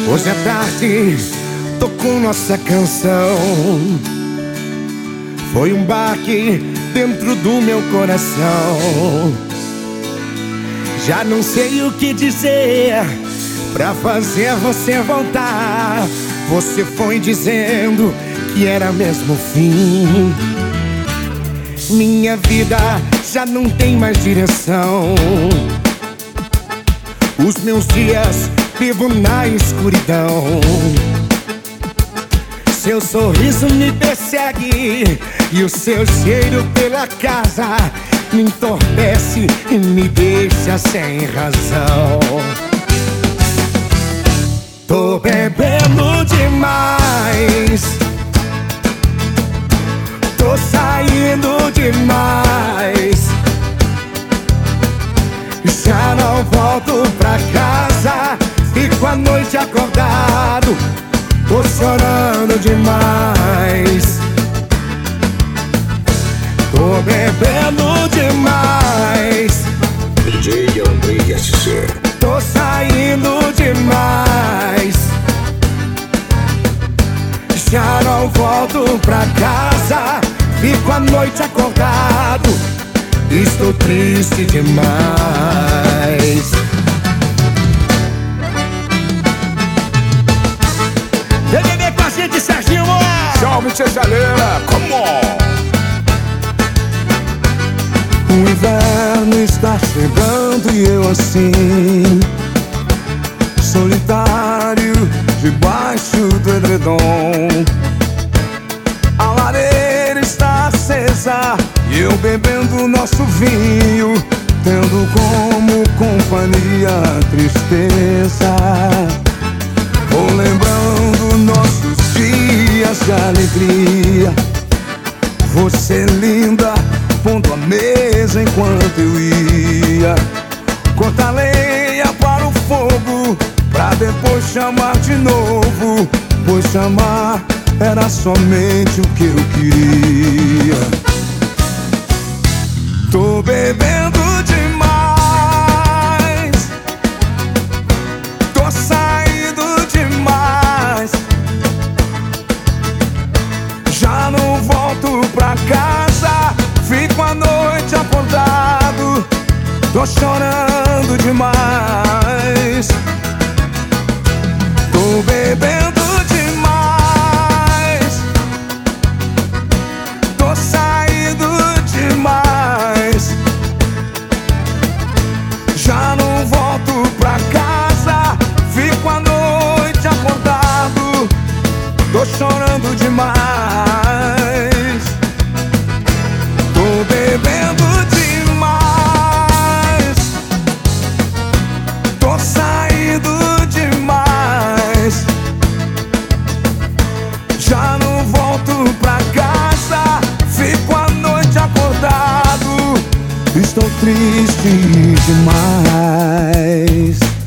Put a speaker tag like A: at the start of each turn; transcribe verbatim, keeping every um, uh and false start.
A: Hoje à tarde tocou nossa canção. Foi um baque dentro do meu coração. Já não sei o que dizer pra fazer você voltar. Você foi dizendo que era mesmo o fim. Minha vida já não tem mais direção. Os meus dias vivo na escuridão. Seu sorriso me persegue e o seu cheiro pela casa me entorpece e me deixa sem razão. Tô bebendo demais, tô saindo demais, já não volto pra casa, fico a noite acordado, tô chorando demais. Tô bebendo demais,
B: D J Andrei S C.
A: tô saindo demais, já não volto pra casa, fico a noite acordado, estou triste demais. Vem beber com a gente, Serginho!
B: Salve, tia Chaleira, come on!
A: O inverno está chegando e eu assim, solitário, debaixo do edredom. A lareira está acesa e eu bebendo nosso vinho, tendo como companhia a tristeza. Vou lembrando nossos dias de alegria. Você linda, pondo a mesa enquanto eu ia cortar lenha para o fogo, pra depois chamar de novo, pois chamar era somente o que eu queria. Tô bebendo demais, tô saindo demais, já não volto pra casa, fico a noite acordado, tô chorando demais. Tô bebendo demais, tô saindo demais, já não volto pra casa, fico a noite acordado, tô chorando demais. Tô bebendo demais, tô saindo demais, já não volto pra casa, fico a noite acordado, estou triste demais.